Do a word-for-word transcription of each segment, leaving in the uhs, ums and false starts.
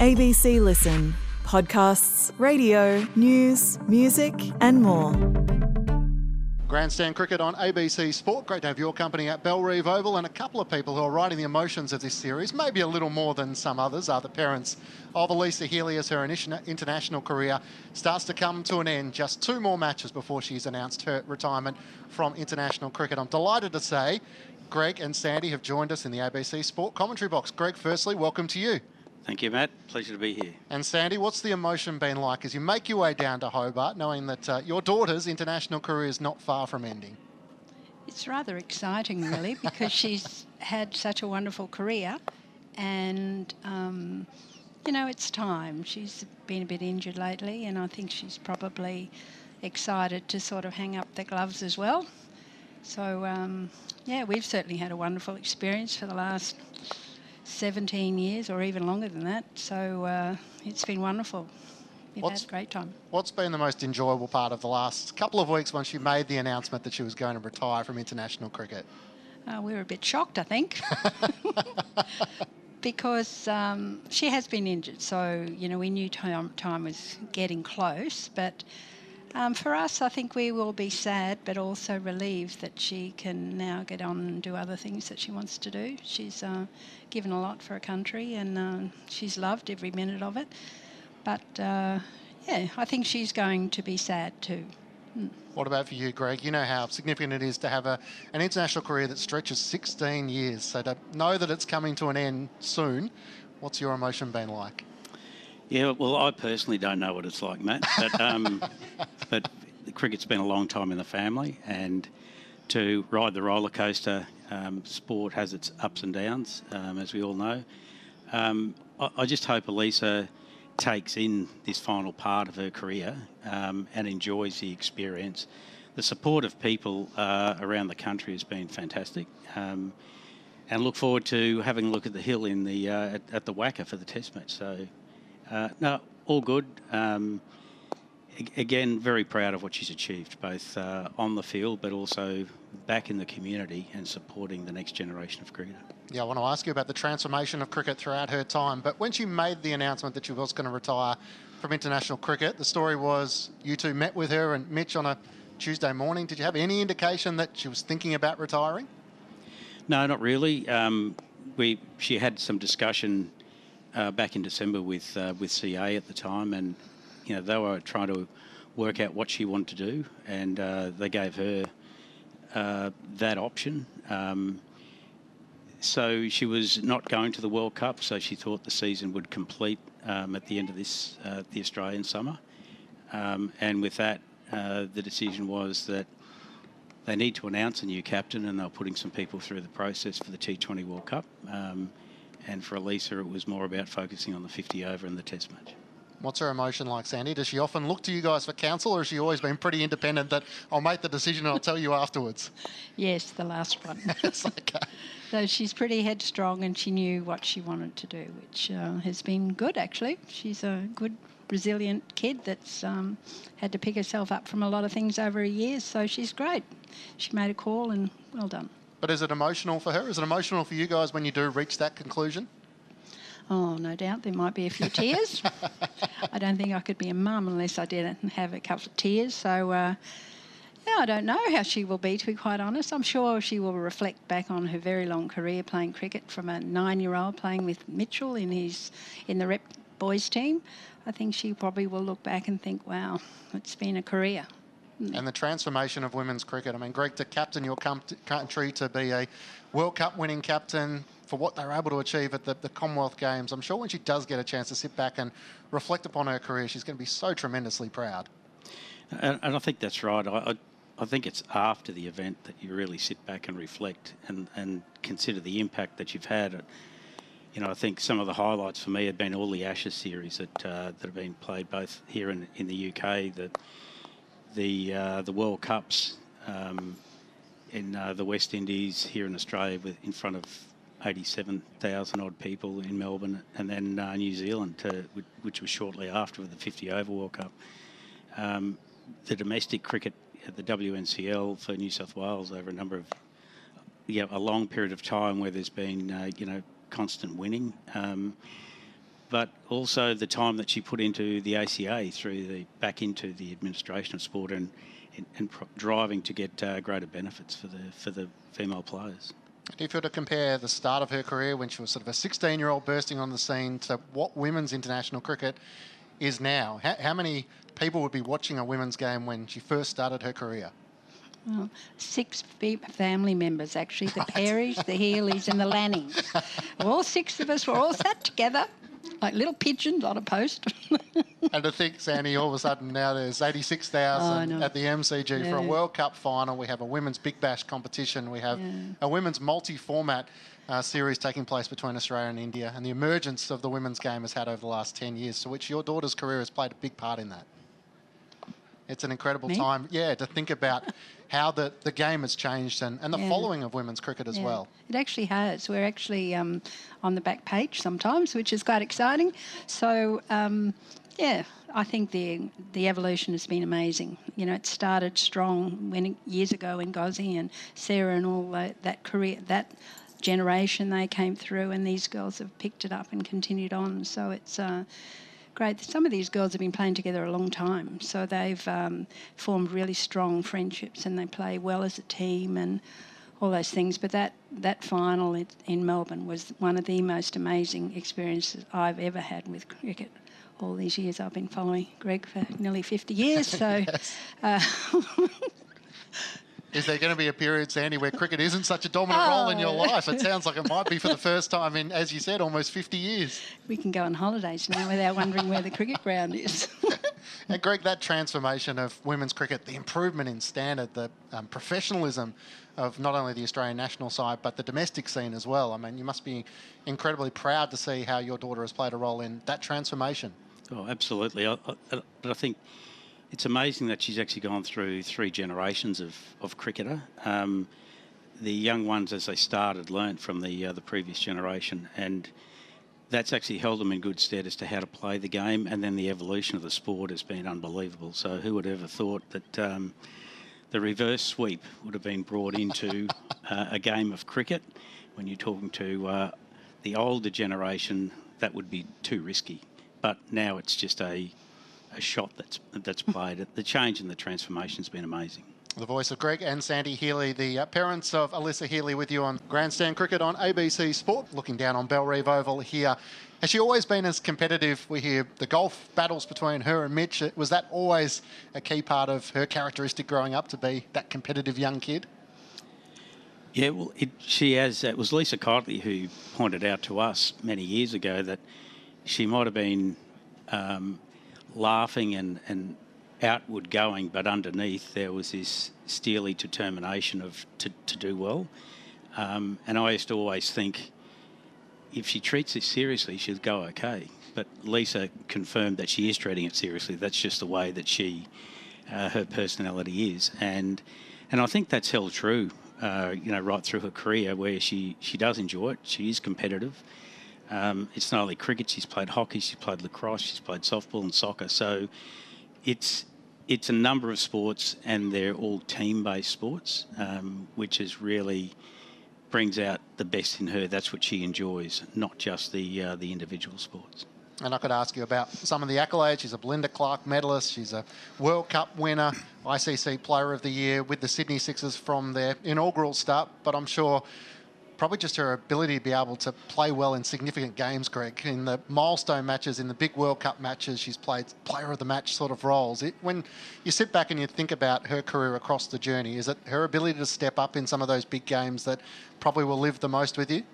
A B C Listen. Podcasts, radio, news, music and more. Grandstand cricket on A B C Sport. Great to have your company at Bellerive Oval, and a couple of people who are riding the emotions of this series, maybe a little more than some others, are the parents of Alyssa Healy as her international career starts to come to an end. Just two more matches before she's announced her retirement from international cricket. I'm delighted to say Greg and Sandy have joined us in the A B C Sport commentary box. Greg, firstly, welcome to you. Thank you, Matt. Pleasure to be here. And Sandy, what's the emotion been like as you make your way down to Hobart, knowing that uh, your daughter's international career is not far from ending? It's rather exciting, really, because she's had such a wonderful career and, um, you know, it's time. She's been a bit injured lately and I think she's probably excited to sort of hang up the gloves as well. So, um, yeah, we've certainly had a wonderful experience for the last seventeen years or even longer than that. So uh, it's been wonderful. We've what's, had a great time. What's been the most enjoyable part of the last couple of weeks once she made the announcement that she was going to retire from international cricket? Uh, we were a bit shocked, I think, because um, she has been injured. So, you know, we knew time, time was getting close. But um, for us, I think we will be sad but also relieved that she can now get on and do other things that she wants to do. She's uh, given a lot for her country and uh, she's loved every minute of it. But, uh, yeah, I think she's going to be sad too. Mm. What about for you, Greg? You know how significant it is to have a, an international career that stretches sixteen years. So to know that it's coming to an end soon, what's your emotion been like? Yeah, well, I personally don't know what it's like, Matt, but um, but the cricket's been a long time in the family, and to ride the roller coaster, um, sport has its ups and downs, um, as we all know. Um, I, I just hope Alyssa takes in this final part of her career um, and enjoys the experience. The support of people uh, around the country has been fantastic, um, and look forward to having a look at the hill in the uh, at, at the Wacker for the Test match. So. Uh, no, all good. Um, again, very proud of what she's achieved, both uh, on the field but also back in the community and supporting the next generation of cricketer. Yeah, I want to ask you about the transformation of cricket throughout her time, but when she made the announcement that she was going to retire from international cricket, the story was you two met with her and Mitch on a Tuesday morning. Did you have any indication that she was thinking about retiring? No, not really. Um, we she had some discussion Uh, back in December with uh, with C A at the time, and you know they were trying to work out what she wanted to do, and uh, they gave her uh, that option. Um, so she was not going to the World Cup, so she thought the season would complete um, at the end of this uh, the Australian summer, um, and with that, uh, the decision was that they need to announce a new captain, and they're putting some people through the process for the T twenty World Cup. Um, And for Alyssa, it was more about focusing on the fifty over and the Test match. What's her emotion like, Sandy? Does she often look to you guys for counsel, or has she always been pretty independent that I'll make the decision and I'll tell you afterwards? Yes, the last one. It's okay. So she's pretty headstrong and she knew what she wanted to do, which uh, has been good, actually. She's a good, resilient kid that's um, had to pick herself up from a lot of things over the years, so she's great. She made a call and well done. But is it emotional for her? Is it emotional for you guys when you do reach that conclusion? Oh, no doubt. There might be a few tears. I don't think I could be a mum unless I didn't have a couple of tears. So, uh, yeah, I don't know how she will be, to be quite honest. I'm sure she will reflect back on her very long career playing cricket from a nine-year-old playing with Mitchell in his in the rep boys team. I think she probably will look back and think, wow, it's been a career. And the transformation of women's cricket. I mean, Greg, to captain your country, to be a World Cup winning captain, for what they were able to achieve at the, the Commonwealth Games, I'm sure when she does get a chance to sit back and reflect upon her career, she's going to be so tremendously proud. And, and I think that's right. I, I, I think it's after the event that you really sit back and reflect and, and consider the impact that you've had. You know, I think some of the highlights for me have been all the Ashes series that uh, that have been played both here and in the U K, that the uh, the World Cups um, in uh, the West Indies, here in Australia, with in front of eighty-seven thousand odd people in Melbourne, and then uh, New Zealand, to, which was shortly after with the fifty over World Cup. Um, the domestic cricket at the W N C L for New South Wales over a number of, yeah, a long period of time where there's been, uh, you know, constant winning. Um, but also the time that she put into the A C A through the back into the administration of sport and and, and pro- driving to get uh, greater benefits for the for the female players. If you were to compare the start of her career when she was sort of a sixteen-year-old bursting on the scene to what women's international cricket is now, how, how many people would be watching a women's game when she first started her career? Well, six fe- family members, actually, the Perrys, the Healeys and the Lannings. All six of us were all sat together like little pigeons on a post. And to think, Sandy, all of a sudden now there's eighty-six thousand Oh, no. at the M C G for a Yeah. World Cup final. We have a women's Big Bash competition. We have Yeah. a women's multi-format uh, series taking place between Australia and India. And the emergence of the women's game has had over the last ten years, to which your daughter's career has played a big part in that. It's an incredible Me? time, yeah, to think about how the, the game has changed and, and the Yeah. following of women's cricket as Yeah, well. It actually has. We're actually um, on the back page sometimes, which is quite exciting. So, um, yeah, I think the the evolution has been amazing. You know, it started strong when years ago in Gozzy and Sarah and all that, that career, that generation they came through, and these girls have picked it up and continued on. So it's uh, great. Some of these girls have been playing together a long time, so they've um, formed really strong friendships and they play well as a team and all those things. But that, that final in, in Melbourne was one of the most amazing experiences I've ever had with cricket. All these years I've been following Greg for nearly fifty years, so... Yes. uh, Is there going to be a period, Sandy, where cricket isn't such a dominant role in your Oh. life? It sounds like it might be for the first time in, as you said, almost fifty years. we can go on holidays now without wondering where the cricket ground is. And Greg, that transformation of women's cricket, the improvement in standard, the um, professionalism of not only the Australian national side, but the domestic scene as well. I mean, you must be incredibly proud to see how your daughter has played a role in that transformation. Oh, absolutely. I, I, but I think it's amazing that she's actually gone through three generations of, of cricketer. Um, the young ones, as they started, learnt from the uh, the previous generation, and that's actually held them in good stead as to how to play the game. And then the evolution of the sport has been unbelievable. So who would ever thought that um, the reverse sweep would have been brought into uh, a game of cricket? When you're talking to uh, the older generation, that would be too risky. But now it's just a a shot that's that's played. The change and the transformation has been amazing. The voice of Greg and Sandy Healey, the uh, parents of Alyssa Healey, with you on Grandstand Cricket on A B C Sport, looking down on Bellerive Oval here. Has she always been as competitive? We hear the golf battles between her and Mitch. Was that always a key part of her characteristic growing up, to be that competitive young kid? Yeah, well, it, she has. It was Lisa Kiteley who pointed out to us many years ago that she might have been um, laughing and, and outward going, but underneath there was this steely determination of to, to do well. Um, and I used to always think, if she treats this seriously, she'll go okay. But Lisa confirmed that she is treating it seriously. That's just the way that she, uh, her personality is, and and I think that's held true. Uh, you know, right through her career, where she she does enjoy it. She is competitive. Um, it's not only cricket, she's played hockey, she's played lacrosse, she's played softball and soccer. So it's it's a number of sports, and they're all team-based sports, um, which is really brings out the best in her. That's what she enjoys, not just the uh, the individual sports. And I could ask you about some of the accolades. She's a Belinda Clark medalist. She's a World Cup winner, I C C Player of the Year with the Sydney Sixers from their inaugural start. But I'm sure probably just her ability to be able to play well in significant games, Greg. In the milestone matches, in the big World Cup matches, she's played player of the match sort of roles. It, when you sit back and you think about her career across the journey, is it her ability to step up in some of those big games that probably will live the most with you?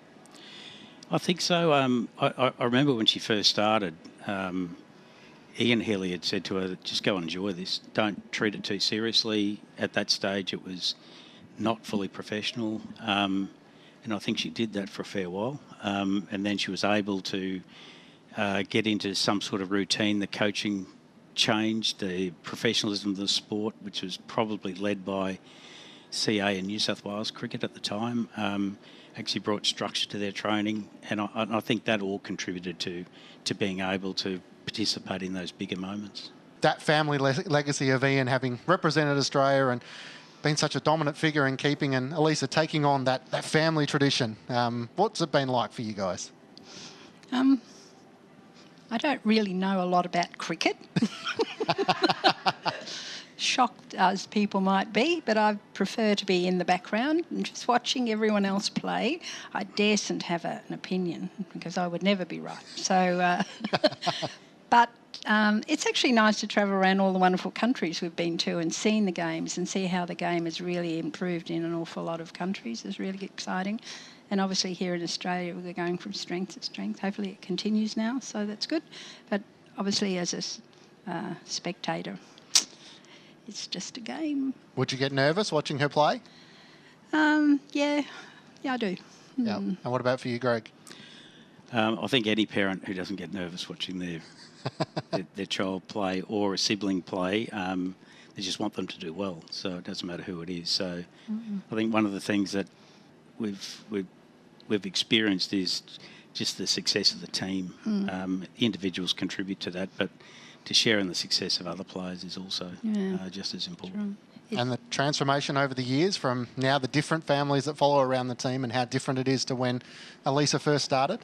I think so. Um, I, I remember when she first started, um, Ian Healey had said to her, just go and enjoy this. Don't treat it too seriously. At that stage, it was not fully professional. Um, and I think she did that for a fair while. Um, and then she was able to uh, get into some sort of routine. The coaching changed, the professionalism of the sport, which was probably led by C A and New South Wales Cricket at the time, um, actually brought structure to their training, and I, I think that all contributed to to being able to participate in those bigger moments. That family le- legacy of Ian having represented Australia and been such a dominant figure in keeping, and Elisa taking on that, that family tradition. Um, what's it been like for you guys? Um, I don't really know a lot about cricket. Shocked as people might be, but I prefer to be in the background and just watching everyone else play. I daresn't have a, an opinion because I would never be right. So, uh, but um, it's actually nice to travel around all the wonderful countries we've been to and seen the games and see how the game has really improved in an awful lot of countries. It's really exciting. And obviously here in Australia, we're going from strength to strength. Hopefully it continues now, so that's good. But obviously as a uh, spectator, it's just a game. Would you get nervous watching her play? Um, yeah, yeah, I do. Yeah. Mm. And what about for you, Greg? Um, I think any parent who doesn't get nervous watching their their, their child play or a sibling play, um, they just want them to do well. So it doesn't matter who it is. So mm. I think one of the things that we've we've we've experienced is just the success of the team. Mm. Um, individuals contribute to that, but to share in the success of other players is also yeah. uh, just as important. And the transformation over the years from now the different families that follow around the team and how different it is to when Elisa first started?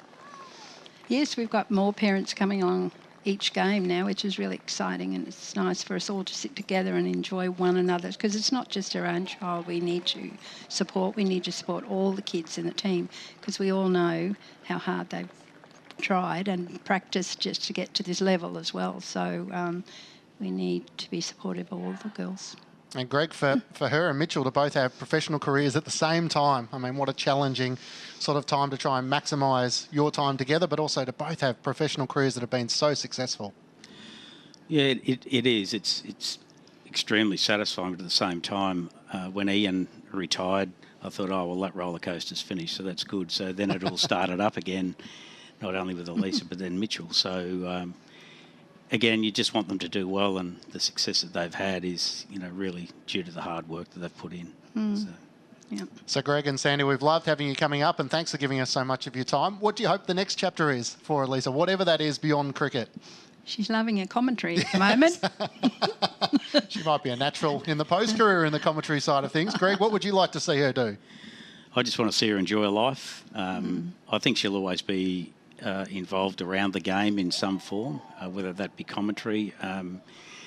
Yes, we've got more parents coming along each game now, which is really exciting, and it's nice for us all to sit together and enjoy one another, because it's not just our own child we need to support, we need to support all the kids in the team, because we all know how hard they've tried and practiced just to get to this level as well. So um, we need to be supportive of all the girls. And Greg, for, for her and Mitchell to both have professional careers at the same time, I mean, what a challenging sort of time to try and maximise your time together, but also to both have professional careers that have been so successful. Yeah, it, it, it is. It's it's extremely satisfying, but at the same time, uh, when Ian retired, I thought, oh, well, that roller coaster's finished, so that's good. So then it all started up again, not only with Elisa, but then Mitchell. So, um, again, you just want them to do well, and the success that they've had is, you know, really due to the hard work that they've put in. Mm. So. Yeah. So, Greg and Sandy, we've loved having you coming up, and thanks for giving us so much of your time. What do you hope the next chapter is for Elisa, whatever that is beyond cricket? She's loving her commentary at the moment. She might be a natural in the post-career in the commentary side of things. Greg, what would you like to see her do? I just want to see her enjoy life. Um, mm. I think she'll always be uh, involved around the game in some form, uh, whether that be commentary. Um,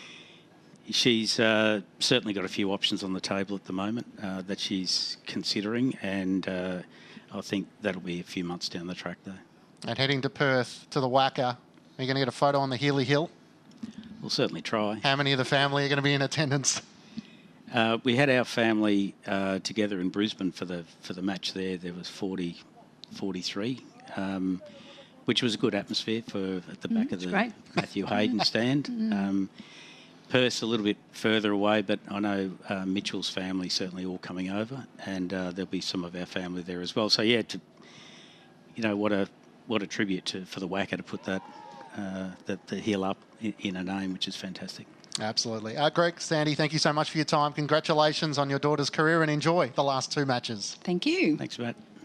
she's uh, certainly got a few options on the table at the moment uh, that she's considering, and uh, I think that'll be a few months down the track, though. And heading to Perth, to the Wacker, are you going to get a photo on the Healy Hill? We'll certainly try. How many of the family are going to be in attendance? Uh, we had our family uh, together in Brisbane for the for the match there. There was forty, forty-three, um, which was a good atmosphere for at the back mm, of the great. Matthew Hayden stand. Mm. Um, Perth's a little bit further away, but I know uh, Mitchell's family certainly all coming over, and uh, there'll be some of our family there as well. So yeah, to, you know, what a what a tribute to for the Wacker to put that uh, the, the hill up in, in a name, which is fantastic. Absolutely. Uh, Greg, Sandy, thank you so much for your time. Congratulations on your daughter's career and enjoy the last two matches. Thank you. Thanks, Matt.